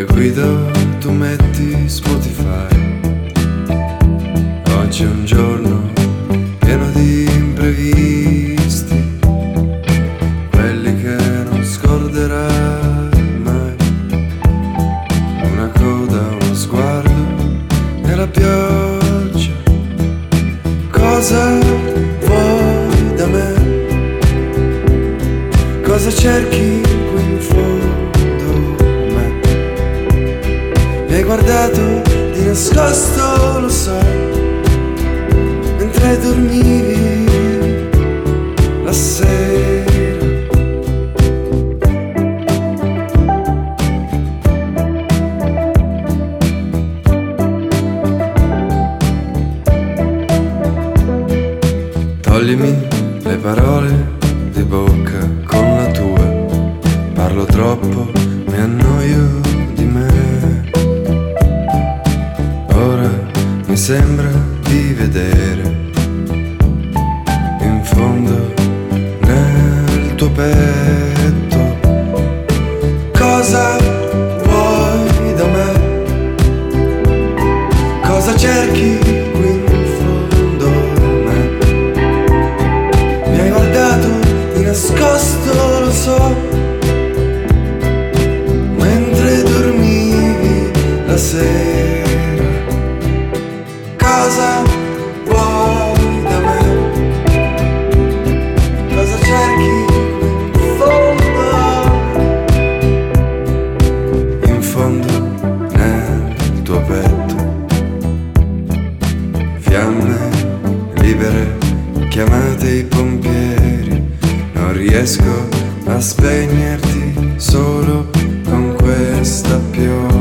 Io guido, tu metti Spotify. Oggi è un giorno pieno di imprevisti, quelli che non scorderai mai. Una coda, uno sguardo e la pioggia. Cosa vuoi da me? Cosa cerchi qui in fondo a me? Mi hai guardato di nascosto, lo so, mentre dormivi la sera. Toglimi le parole di bocca con la tua. Parlo troppo, mi annoio di me. Ora mi sembra di vedere in fondo nel tuo petto. Cosa vuoi da me? Cosa cerchi qui in fondo a me? Mi hai guardato di nascosto, lo so, mentre dormivi la sera. Cosa vuoi da me? Cosa cerchi in fondo nel tuo petto? Fiamme libere, chiamate i pompieri. Non riesco a spegnerti solo con questa pioggia.